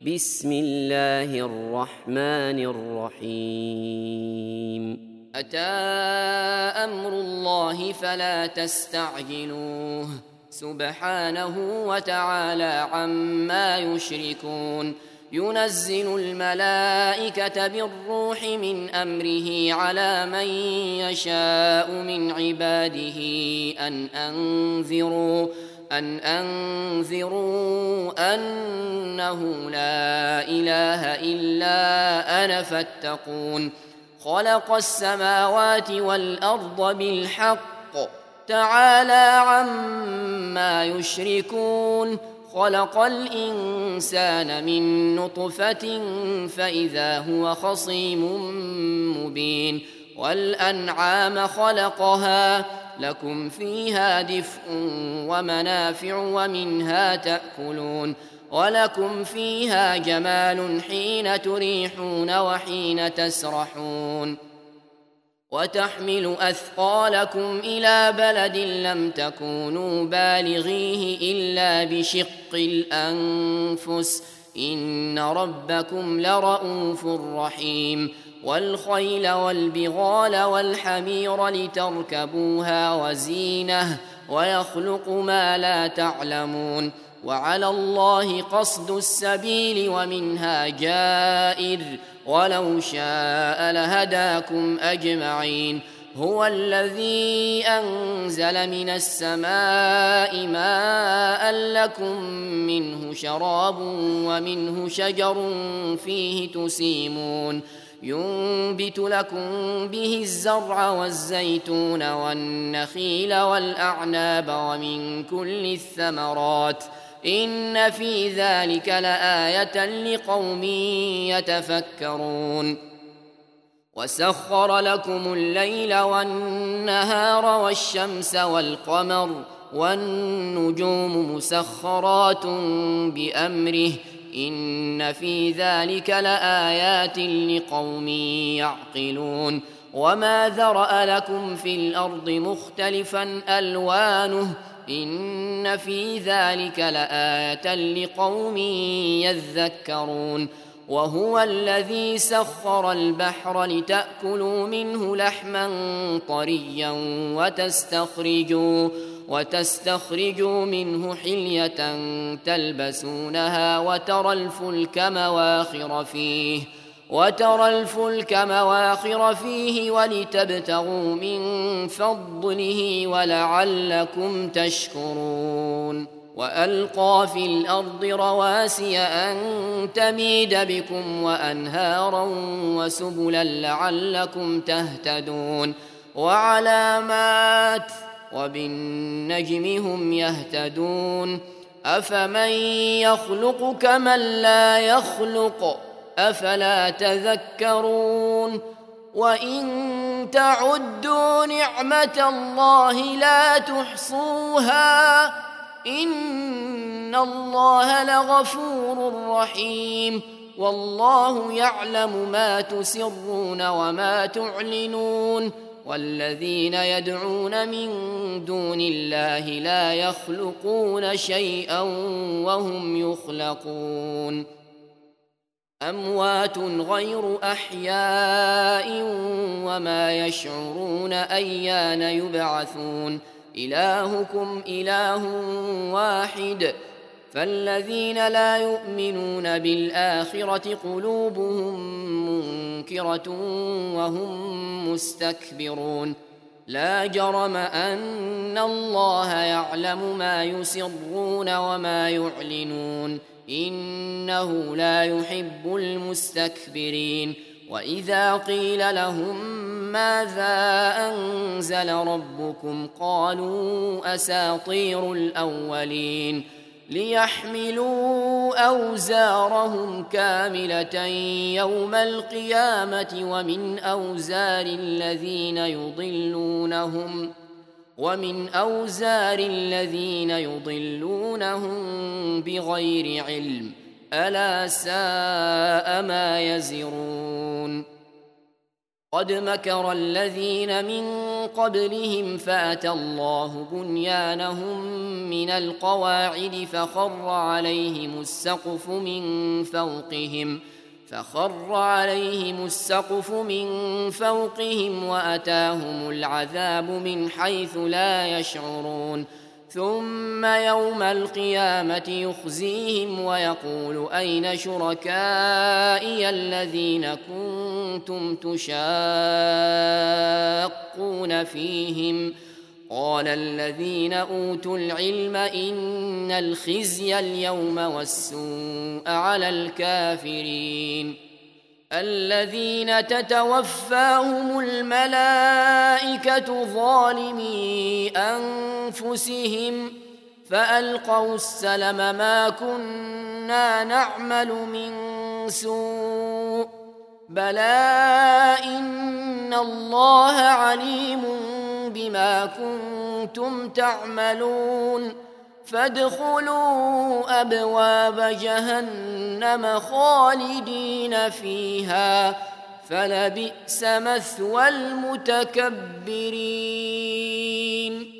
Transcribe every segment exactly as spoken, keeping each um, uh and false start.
بسم الله الرحمن الرحيم أتى أمر الله فلا تستعجلوه سبحانه وتعالى عما يشركون ينزل الملائكة بالروح من أمره على من يشاء من عباده أن أنذروا أن أنذروا أنه لا إله إلا أنا فاتقون خلق السماوات والأرض بالحق تعالى عما يشركون خلق الإنسان من نطفة فإذا هو خصيم مبين والأنعام خلقها لكم فيها دفء ومنافع ومنها تأكلون ولكم فيها جمال حين تريحون وحين تسرحون وتحمل أثقالكم إلى بلد لم تكونوا بالغيه إلا بشق الأنفس إن ربكم لرؤوف رحيم والخيل والبغال والحمير لتركبوها وزينة ويخلق ما لا تعلمون وعلى الله قصد السبيل ومنها جائر ولو شاء لهداكم أجمعين هو الذي أنزل من السماء ماء لكم منه شراب ومنه شجر فيه تسيمون ينبت لكم به الزرع والزيتون والنخيل والأعناب ومن كل الثمرات إن في ذلك لآية لقوم يتفكرون وسخر لكم الليل والنهار والشمس والقمر والنجوم مسخرات بأمره إن في ذلك لآيات لقوم يعقلون وما ذرأ لكم في الأرض مختلفا ألوانه إن في ذلك لآية لقوم يذكرون وهو الذي سخر البحر لتأكلوا منه لحما طريا وتستخرجوا وتستخرجوا منه حلية تلبسونها وترى الفلك مواخر فيه وترى الفلك مواخر فيه ولتبتغوا من فضله ولعلكم تشكرون وألقى في الأرض رواسي أن تميد بكم وأنهارا وسبلا لعلكم تهتدون وعلامات وبالنجم هم يهتدون أفمن يخلق كمن لا يخلق أفلا تذكرون وإن تعدوا نعمة الله لا تحصوها إن الله لغفور رحيم والله يعلم ما تسرون وما تعلنون والذين يدعون من دون الله لا يخلقون شيئا وهم يخلقون أموات غير أحياء وما يشعرون أيان يبعثون إلهكم إله واحد فالذين لا يؤمنون بالآخرة قلوبهم منكرة وهم مستكبرون لا جرم أن الله يعلم ما يسرون وما يعلنون إنه لا يحب المستكبرين وإذا قيل لهم ماذا أنزل ربكم قالوا أساطير الأولين ليحملوا أوزارهم كاملة يوم القيامة ومن أوزار الذين يضلونهم ومن أوزار الذين يضلونهم بغير علم ألا ساء ما يزرون قد مكر الذين من قبلهم فأتى الله بنيانهم من القواعد فخر عليهم السقف من فوقهم فخر عليهم السقف من فوقهم وأتاهم العذاب من حيث لا يشعرون ثم يوم القيامة يخزيهم ويقول أين شركائي الذين كنتم تشاقون فيهم قال الذين أوتوا العلم إن الخزي اليوم والسوء على الكافرين الذين تتوفاهم الملائكة ظالمي أنفسهم فألقوا السلم ما كنا نعمل من سوء بلى إن الله عليم بما كنتم تعملون فادخلوا أبواب جهنم خالدين فيها فلبئس مثوى المتكبرين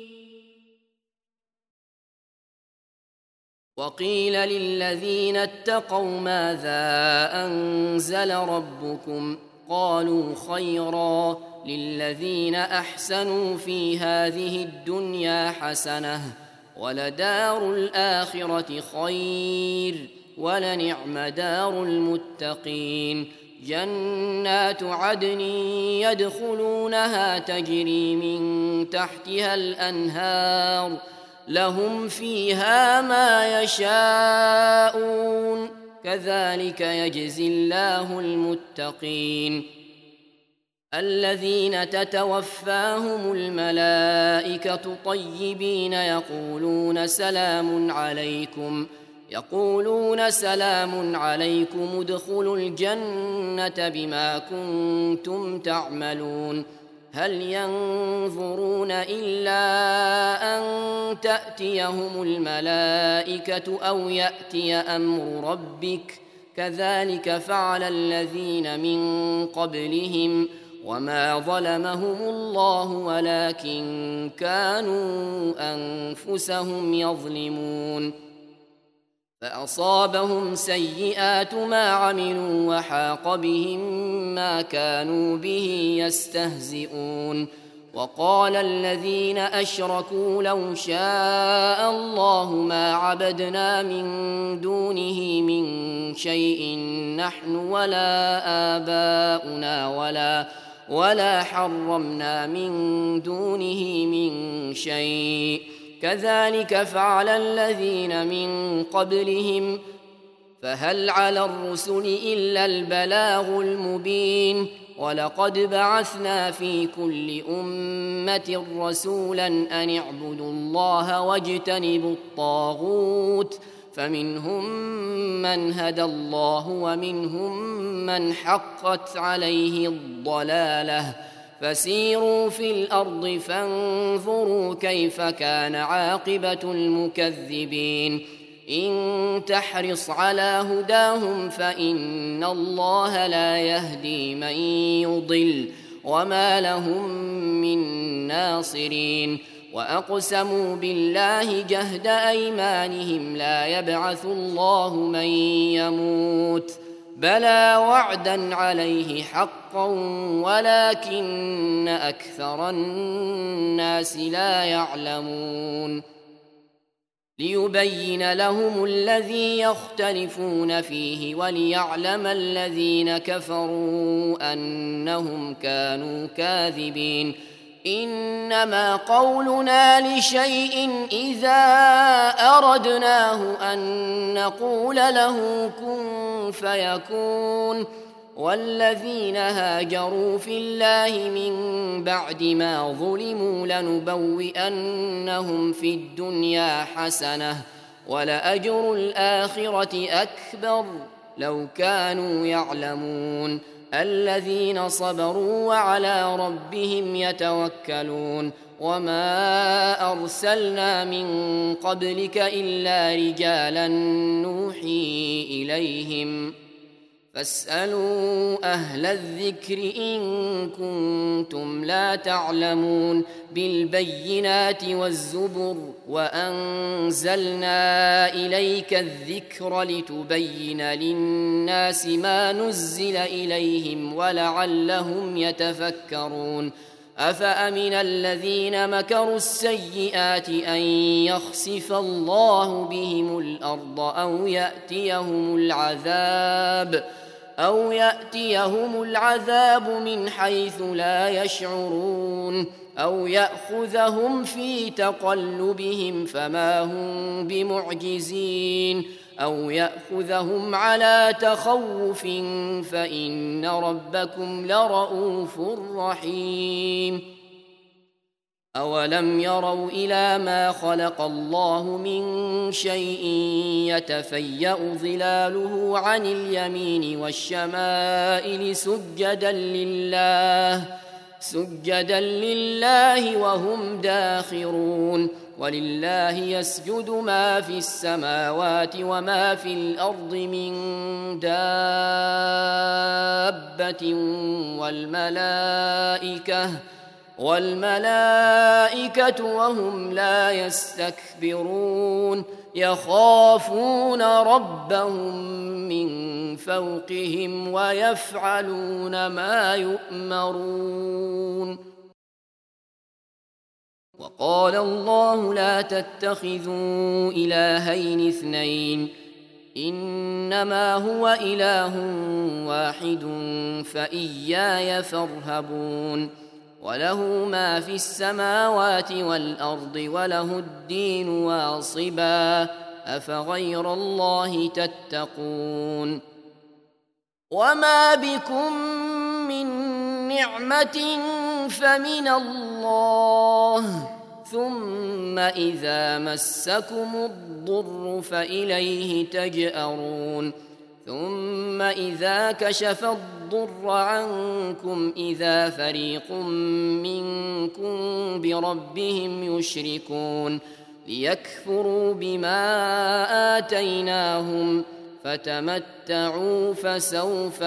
وقيل للذين اتقوا ماذا أنزل ربكم قالوا خيرا للذين أحسنوا في هذه الدنيا حسنة ولدار الآخرة خير ولنعم دار المتقين جنات عدن يدخلونها تجري من تحتها الأنهار لهم فيها ما يشاءون كذلك يجزي الله المتقين الذين تتوفاهم الملائكة طيبين يقولون سلام عليكم يقولون سلام عليكم ادخلوا الجنة بما كنتم تعملون هل ينظرون إلا أن تأتيهم الملائكة أو يأتي أمر ربك كذلك فعل الذين من قبلهم وما ظلمهم الله ولكن كانوا أنفسهم يظلمون فأصابهم سيئات ما عملوا وحاق بهم ما كانوا به يستهزئون وقال الذين أشركوا لو شاء الله ما عبدنا من دونه من شيء نحن ولا آباؤنا ولا ولا حرمنا من دونه من شيء كذلك فعل الذين من قبلهم فهل على الرسل إلا البلاغ المبين ولقد بعثنا في كل أمة رسولا أن اعبدوا الله واجتنبوا الطاغوت فمنهم من هدى الله ومنهم من حقت عليه الضلالة فسيروا في الأرض فانظروا كيف كان عاقبة المكذبين إن تحرص على هداهم فإن الله لا يهدي من يضل وما لهم من ناصرين وأقسموا بالله جهد أيمانهم لا يبعث الله من يموت بلى وعدا عليه حقا ولكن أكثر الناس لا يعلمون ليبين لهم الذي يختلفون فيه وليعلم الذين كفروا أنهم كانوا كاذبين إنما قولنا لشيء إذا أردناه أن نقول له كن فيكون والذين هاجروا في الله من بعد ما ظلموا لنبوئنهم في الدنيا حسنة ولأجر الآخرة أكبر لو كانوا يعلمون الذين صبروا وعلى ربهم يتوكلون وما أرسلنا من قبلك إلا رجالا نوحي إليهم فاسألوا أهل الذكر إن كنتم لا تعلمون بالبينات والزبر وأنزلنا إليك الذكر لتبين للناس ما نزل إليهم ولعلهم يتفكرون أفأمن الذين مكروا السيئات أن يخسف الله بهم الأرض أو يأتيهم العذاب أو يأتيهم العذاب من حيث لا يشعرون أو يأخذهم في تقلبهم فما هم بمعجزين أو يأخذهم على تخوف فإن ربكم لرؤوف رحيم أولم يروا إلى ما خلق الله من شيء يتفيأ ظلاله عن اليمين والشمائل سجدا لله سجدا لله وهم داخرون ولله يسجد ما في السماوات وما في الأرض من دابة والملائكة والملائكة وهم لا يستكبرون يخافون ربهم من فوقهم ويفعلون ما يؤمرون وقال الله لا تتخذوا إلهين اثنين إنما هو إله واحد فإياي فارهبون وله ما في السماوات والأرض وله الدين واصبا أفغير الله تتقون وما بكم من نعمة فمن الله ثم إذا مسكم الضر فإليه تجأرون ثم إذا كشف الضر عنكم إذا فريق منكم بربهم يشركون ليكفروا بما آتيناهم فتمتعوا فسوف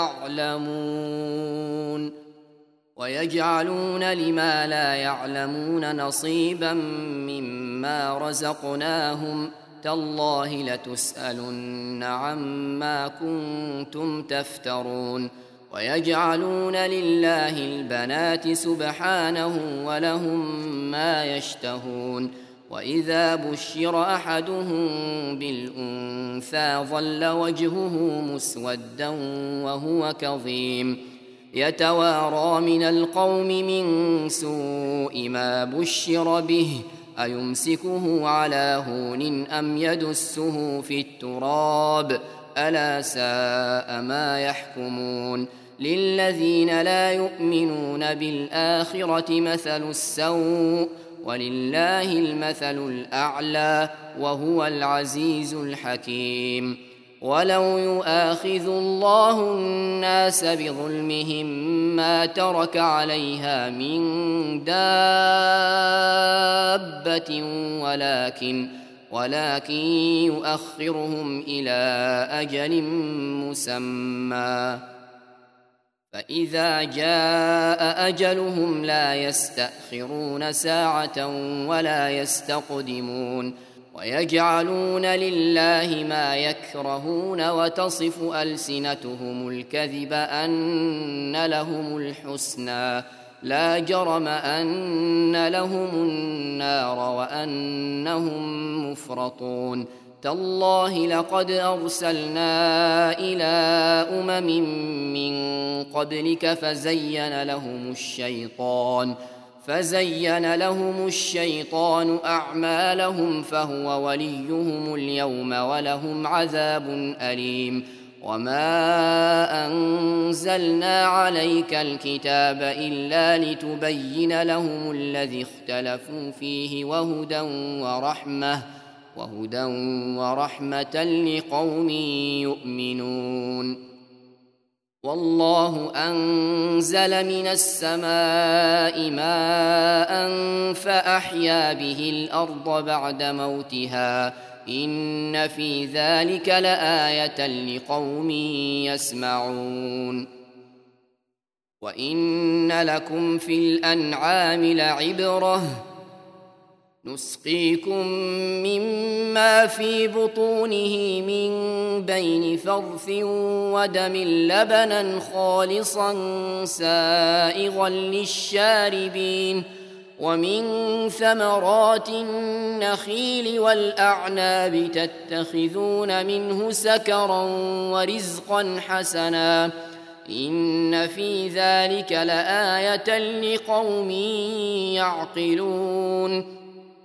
تعلمون ويجعلون لما لا يعلمون نصيبا مما رزقناهم تالله لتسألن عما كنتم تفترون ويجعلون لله البنات سبحانه ولهم ما يشتهون وإذا بشر أحدهم بالأنثى ظل وجهه مسودا وهو كظيم يتوارى من القوم من سوء ما بشر به أيمسكه على هون أم يدسه في التراب ألا ساء ما يحكمون للذين لا يؤمنون بالآخرة مثل السوء ولله المثل الأعلى وهو العزيز الحكيم ولو يؤاخذ الله الناس بظلمهم ما ترك عليها من دابة ولكن ولكن يؤخرهم إلى أجل مسمى فإذا جاء أجلهم لا يستأخرون ساعة ولا يستقدمون ويجعلون لله ما يكرهون وتصف ألسنتهم الكذب أن لهم الحسنى لا جرم أن لهم النار وأنهم مفرطون تالله لقد أرسلنا إلى أمم من قبلك فزين لهم الشيطان فزين لهم الشيطان أعمالهم فهو وليهم اليوم ولهم عذاب أليم وما أنزلنا عليك الكتاب إلا لتبين لهم الذي اختلفوا فيه وهدى ورحمة وهدى ورحمة لقوم يؤمنون والله أنزل من السماء ماء فأحيا به الأرض بعد موتها إن في ذلك لآية لقوم يسمعون وإن لكم في الأنعام لعبرة نسقيكم مما في بطونه من بين فرث ودم لبنا خالصا سائغا للشاربين ومن ثمرات النخيل والأعناب تتخذون منه سكرا ورزقا حسنا إن في ذلك لآية لقوم يعقلون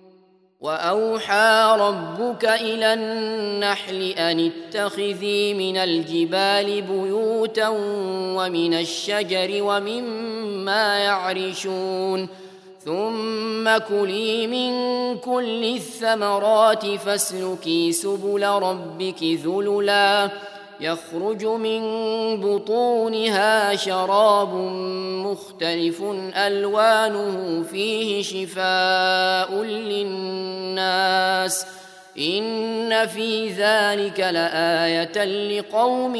وأوحى ربك إلى النحل أن اتخذي من الجبال بيوتا ومن الشجر ومما يعرشون ثم كلي من كل الثمرات فاسلكي سبل ربك ذللا يخرج من بطونها شراب مختلف ألوانه فيه شفاء للناس إن في ذلك لآية لقوم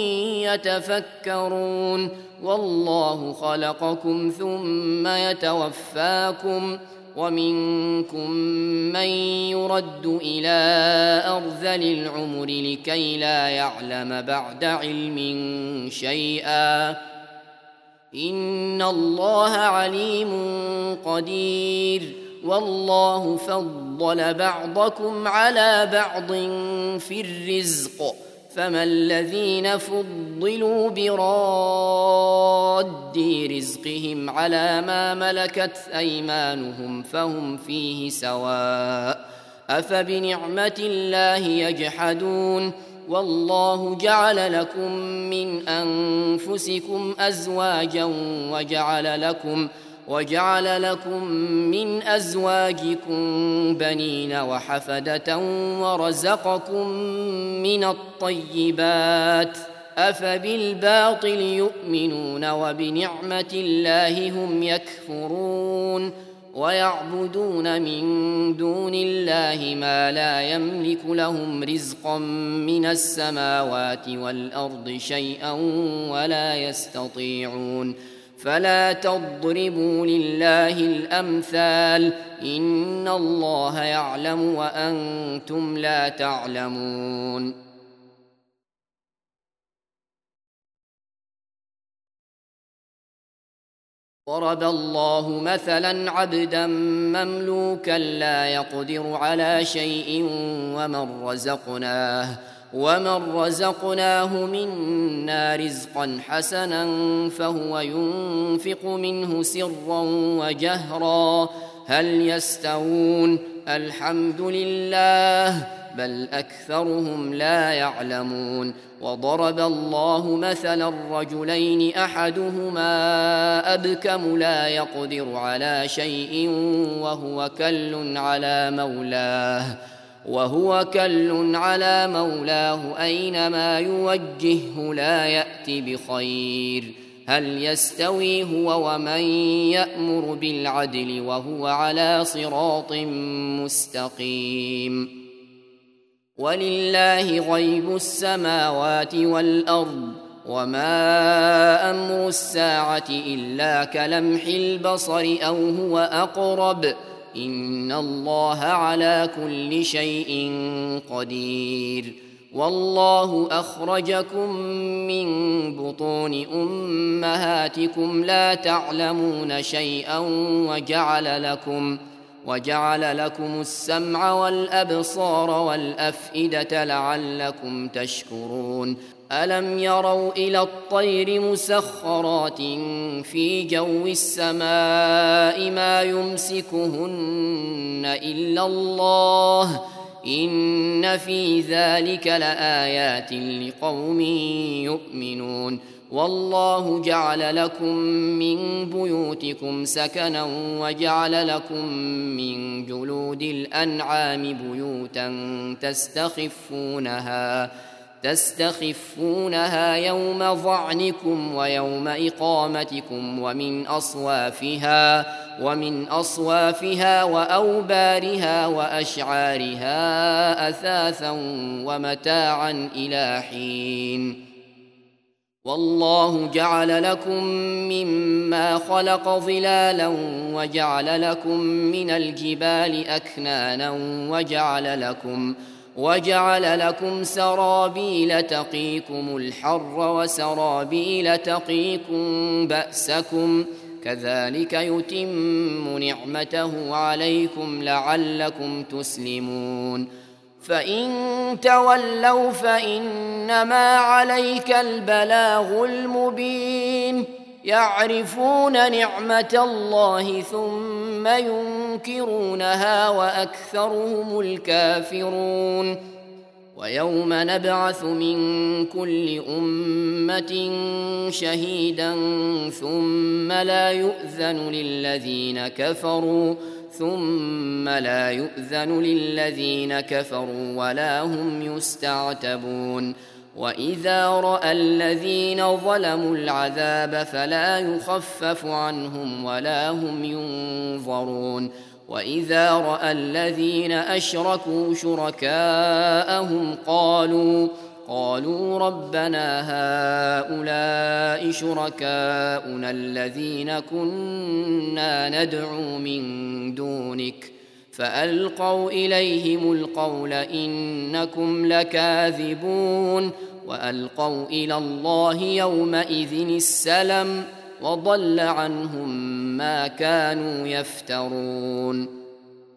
يتفكرون والله خلقكم ثم يتوفاكم ومنكم من يرد إلى أرذل العمر لكي لا يعلم بعد علم شيئا إن الله عليم قدير والله فضل بعضكم على بعض في الرزق فما الذين فضلوا براد رزقهم على ما ملكت أيمانهم فهم فيه سواء أفبنعمة الله يجحدون والله جعل لكم من أنفسكم أزواجا وجعل لكم وجعل لكم من أزواجكم بنين وحفدة ورزقكم من الطيبات أفبالباطل يؤمنون وبنعمة الله هم يكفرون ويعبدون من دون الله ما لا يملك لهم رزقا من السماوات والأرض شيئا ولا يستطيعون فلا تضربوا لله الأمثال إن الله يعلم وأنتم لا تعلمون ضرب الله مثلا عبدا مملوكا لا يقدر على شيء ومن رزقناه ومن رزقناه منا رزقا حسنا فهو ينفق منه سرا وجهرا هل يستوون الحمد لله بل أكثرهم لا يعلمون وضرب الله مثلا الرجلين أحدهما أبكم لا يقدر على شيء وهو كل على مولاه وهو كل على مولاه أينما يوجهه لا يأتي بخير هل يستوي هو ومن يأمر بالعدل وهو على صراط مستقيم ولله غيب السماوات والأرض وما أمر الساعة إلا كلمح البصر أو هو أقرب إن الله على كل شيء قدير والله أخرجكم من بطون أمهاتكم لا تعلمون شيئا وجعل لكم وجعل لكم السمع والأبصار والأفئدة لعلكم تشكرون ألم يروا إلى الطير مسخرات في جو السماء ما يمسكهن إلا الله إن في ذلك لآيات لقوم يؤمنون والله جعل لكم من بيوتكم سكنا وجعل لكم من جلود الأنعام بيوتا تستخفونها تستخفونها يوم ظعنكم ويوم إقامتكم ومن أصوافها ومن أصوافها وأوبارها وأشعارها أثاثا ومتاعا إلى حين. والله جعل لكم مما خلق ظلالا وجعل لكم من الجبال أكنانا وجعل لكم وجعل لكم سرابيل تقيكم الحر وسرابيل تقيكم بأسكم كذلك يتم نعمته عليكم لعلكم تسلمون. فإن تولوا فإنما عليك البلاغ المبين. يعرفون نعمة الله ثم ينكرونها وأكثرهم الكافرون. ويوم نبعث من كل أمة شهيدا ثم لا يؤذن للذين كفروا ثم لا يؤذن للذين كفروا ولا هم يستعتبون. وإذا رأى الذين ظلموا العذاب فلا يخفف عنهم ولا هم ينظرون. وإذا رأى الذين أشركوا شركاءهم قالوا قالوا ربنا هؤلاء شركاؤنا الذين كنا ندعو من دونك فألقوا إليهم القول إنكم لكاذبون وألقوا إلى الله يومئذ السلم وضل عنهم ما كانوا يفترون.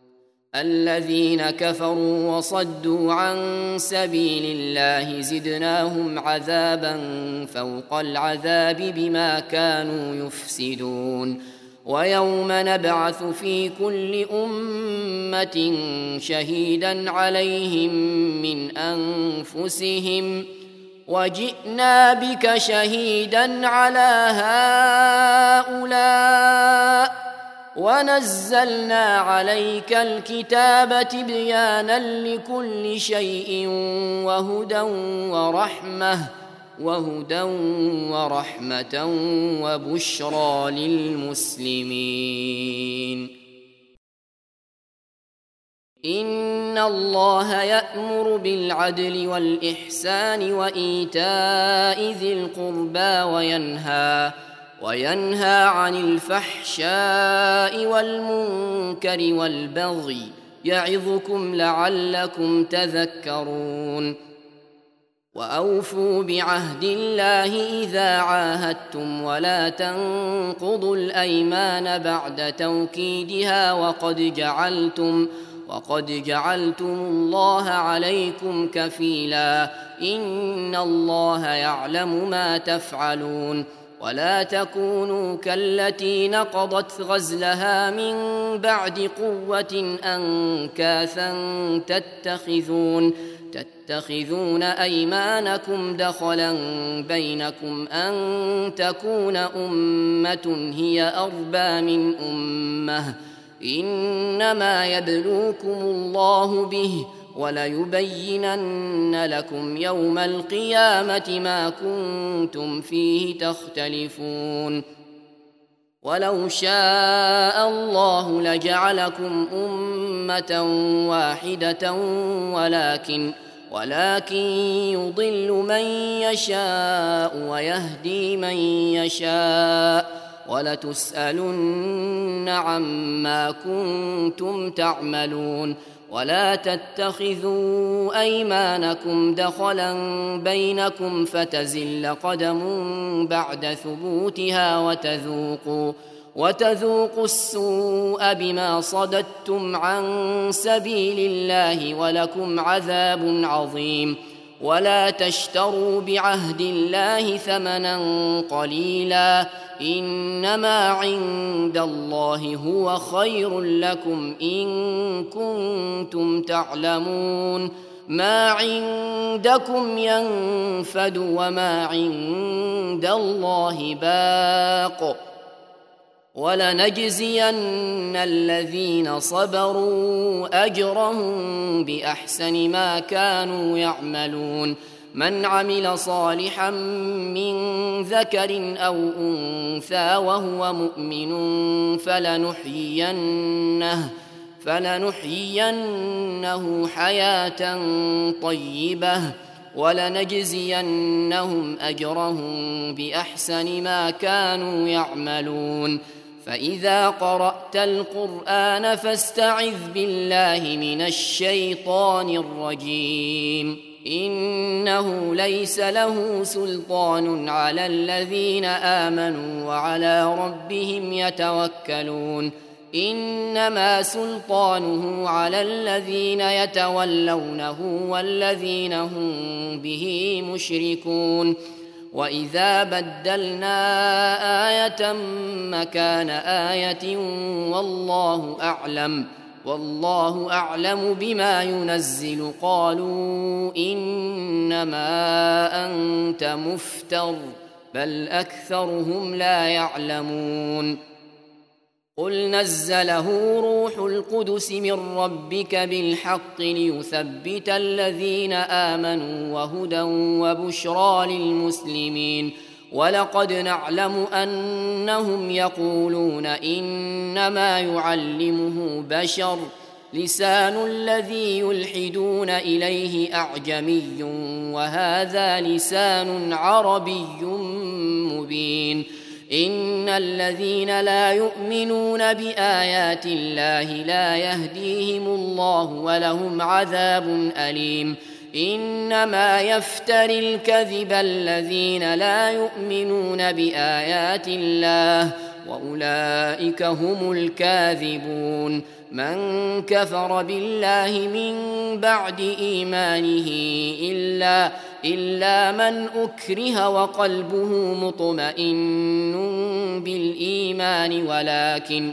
الذين كفروا وصدوا عن سبيل الله زدناهم عذابا فوق العذاب بما كانوا يفسدون. ويوم نبعث في كل أمة شهيدا عليهم من أنفسهم وجئنا بك شهيدا على هؤلاء ونزلنا عليك الكتاب تبيانا لكل شيء وهدى ورحمة وهدى ورحمة وبشرى للمسلمين. إن الله يأمر بالعدل والإحسان وإيتاء ذي القربى وينهى وينهى عن الفحشاء والمنكر والبغي يعظكم لعلكم تذكرون. وأوفوا بعهد الله إذا عاهدتم ولا تنقضوا الأيمان بعد توكيدها وقد جعلتم وقد جعلتم الله عليكم كفيلا إن الله يعلم ما تفعلون. ولا تكونوا كالتي نقضت غزلها من بعد قوة أنكاثا تتخذون تتخذون أيمانكم دخلا بينكم أن تكون أمة هي أربى من أمة إنما يبلوكم الله به وليبينن لكم يوم القيامة ما كنتم فيه تختلفون. ولو شاء الله لجعلكم أمة واحدة ولكن ولكن يضل من يشاء ويهدي من يشاء ولتسألن عما كنتم تعملون. ولا تتخذوا أيمانكم دخلا بينكم فتزل قدم بعد ثبوتها وتذوقوا وتذوقوا السوء بما صددتم عن سبيل الله ولكم عذاب عظيم. ولا تشتروا بعهد الله ثمنا قليلا إنما عند الله هو خير لكم إن كنتم تعلمون. ما عندكم ينفد وما عند الله باق ولنجزين الذين صبروا أجرهم بأحسن ما كانوا يعملون. من عمل صالحا من ذكر أو أنثى وهو مؤمن فلنحيينه فلنحيينه حياة طيبة ولنجزينهم أجرهم بأحسن ما كانوا يعملون. فإذا قرأت القرآن فاستعذ بالله من الشيطان الرجيم. إنه ليس له سلطان على الذين آمنوا وعلى ربهم يتوكلون. إنما سلطانه على الذين يتولونه والذين هم به مشركون. وإذا بدلنا آية مكان آية والله أعلم والله أعلم بما ينزل قالوا إنما أنت مفتر بل أكثرهم لا يعلمون. قل نزله روح القدس من ربك بالحق ليثبت الذين آمنوا وهدى وبشرى للمسلمين. ولقد نعلم أنهم يقولون إنما يعلمه بشر لسان الذي يلحدون إليه أعجمي وهذا لسان عربي مبين. إن الذين لا يؤمنون بآيات الله لا يهديهم الله ولهم عذاب أليم. إنما يفتري الكذب الذين لا يؤمنون بآيات الله وأولئك هم الكاذبون. من كفر بالله من بعد إيمانه إلا إلا من أكره وقلبه مطمئن بالإيمان ولكن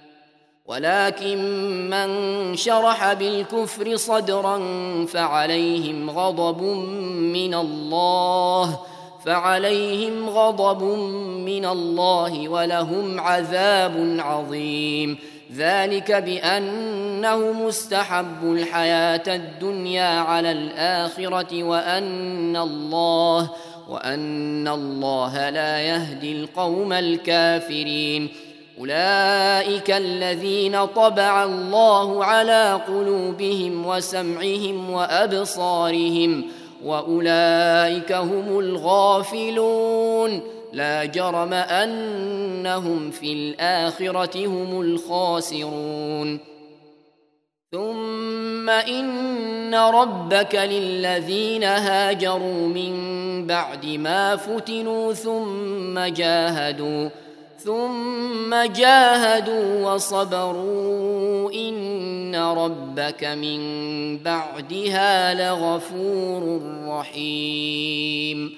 ولكن من شرح بالكفر صدرا فعليهم غضب من الله فعليهم غضب من الله ولهم عذاب عظيم. ذلك بأنه مستحب الحياة الدنيا على الآخرة وأن الله وأن الله لا يهدي القوم الكافرين. أولئك الذين طبع الله على قلوبهم وسمعهم وأبصارهم وأولئك هم الغافلون. لا جرم أنهم في الآخرة هم الخاسرون. ثم إن ربك للذين هاجروا من بعد ما فتنوا ثم جاهدوا ثم جاهدوا وصبروا إن ربك من بعدها لغفور رحيم.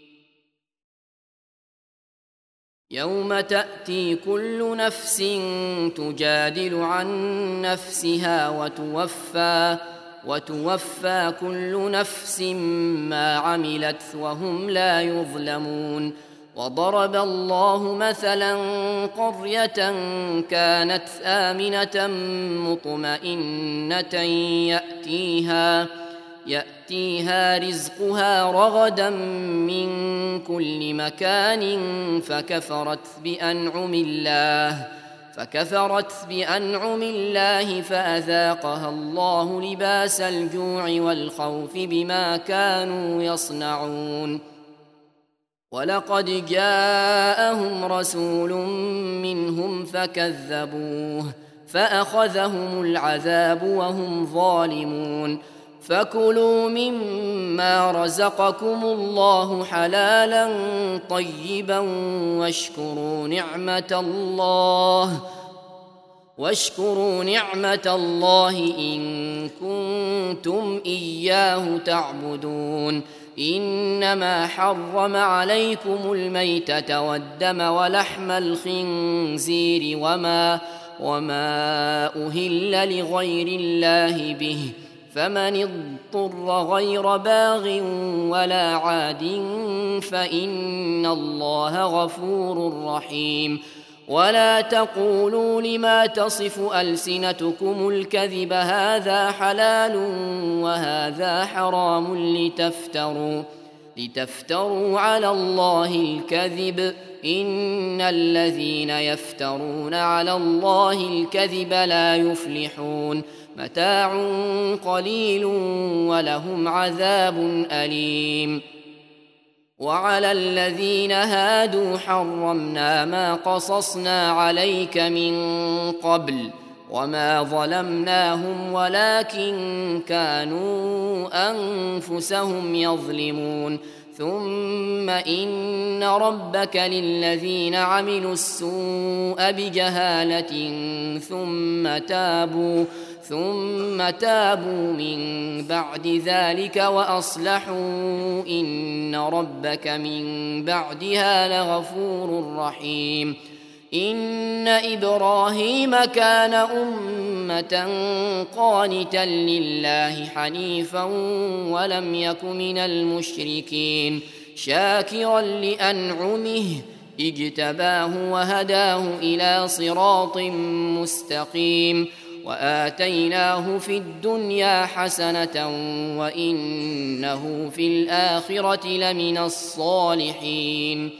يوم تأتي كل نفس تجادل عن نفسها وتوفى وتوفى كل نفس ما عملت وهم لا يظلمون. وضرب الله مثلا قرية كانت آمنة مطمئنة يأتيها يأتيها رزقها رغدا من كل مكان فكفرت بأنعم الله فكفرت بأنعم الله فأذاقها الله لباس الجوع والخوف بما كانوا يصنعون. ولقد جاءهم رسول منهم فكذبوه فأخذهم العذاب وهم ظالمون. فكلوا مما رزقكم الله حلالا طيبا واشكروا نعمة الله واشكروا نعمة الله إن كنتم إياه تعبدون. إنما حرم عليكم الميتة والدم ولحم الخنزير وما وما أهل لغير الله به فمن اضطر غير باغ ولا عاد فإن الله غفور رحيم. ولا تقولوا لما تصف ألسنتكم الكذب هذا حلال وهذا حرام لتفتروا لتفتروا على الله الكذب إن الذين يفترون على الله الكذب لا يفلحون متاع قليل ولهم عذاب أليم وعلى الذين هادوا حرمنا ما قصصنا عليك من قبل وما ظلمناهم ولكن كانوا أنفسهم يظلمون ثم إن ربك للذين عملوا السوء بجهالة ثم تابوا ثم تابوا من بعد ذلك وأصلحوا إن ربك من بعدها لغفور رحيم إن إبراهيم كان أمة قانتا لله حنيفا ولم يك من المشركين شاكرا لأنعمه اجتباه وهداه إلى صراط مستقيم وآتيناه في الدنيا حسنة وإنه في الآخرة لمن الصالحين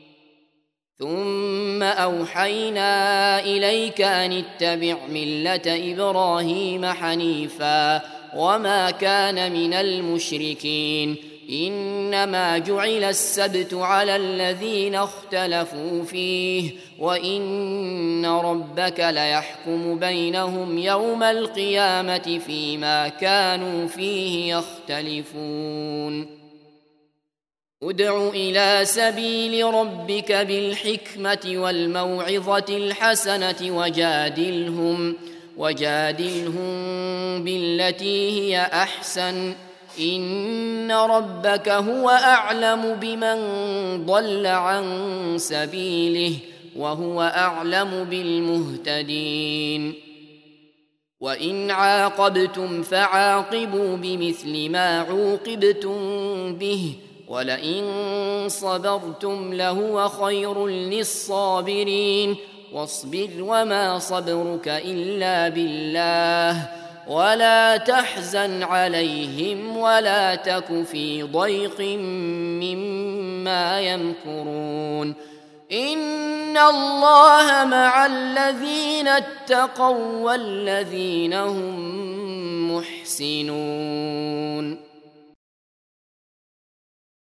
ثم أوحينا إليك أن اتبع ملة إبراهيم حنيفا وما كان من المشركين إنما جعل السبت على الذين اختلفوا فيه وإن ربك ليحكم بينهم يوم القيامة فيما كانوا فيه يختلفون ادع إلى سبيل ربك بالحكمة والموعظة الحسنة وجادلهم وجادلهم بالتي هي أحسن إن ربك هو أعلم بمن ضل عن سبيله وهو أعلم بالمهتدين وإن عاقبتم فعاقبوا بمثل ما عوقبتم به ولئن صبرتم لهو خير للصابرين واصبر وما صبرك إلا بالله ولا تحزن عليهم ولا تك في ضيق مما يمكرون إن الله مع الذين اتقوا والذين هم محسنون.